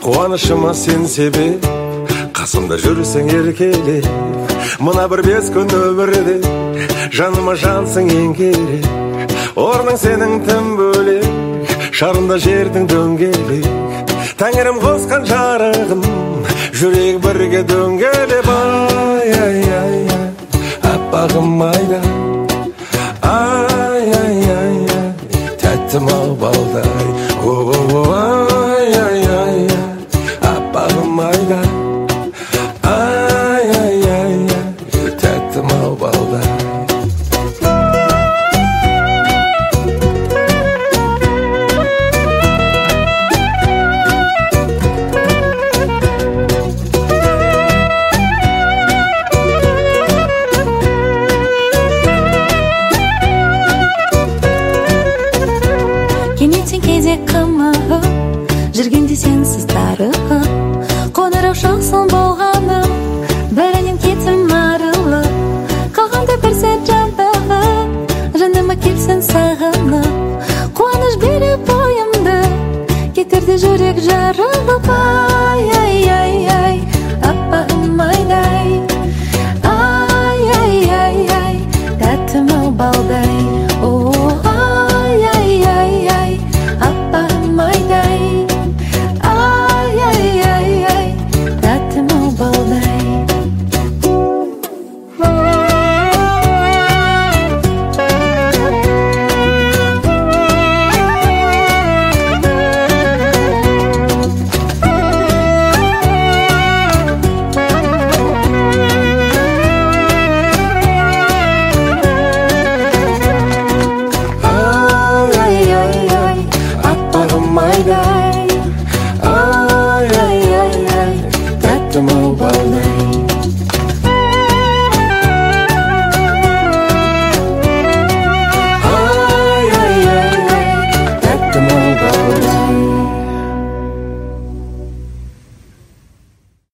Қуанышыма сен себеп, қасымда жүрсең еркелеп. Мына бір 5 күн өмірде жаныма жансың ең керек. Орның сенің тым бөлек, шарында жердің дөңгелек. Тәңірім қосқан жарығым, жүрек бірге дөңгелеп. Ай, ай, ай, ай, аппағым айда. Ай, ай, ай, ай, тәттім ау балдай. Ай, ай, ай, ай, аппағым айда. Ай, ай, ай, ай, тәттім ау балдай. Жүргенде сенсіз тарығып, қоңырау шалсын болғаным, бәрінен кетім арылып, қалғанда бір сәт жандығып, жаныма келсін сағынып, қуаныш беріп бойымды, кетерді жүрек жарылып.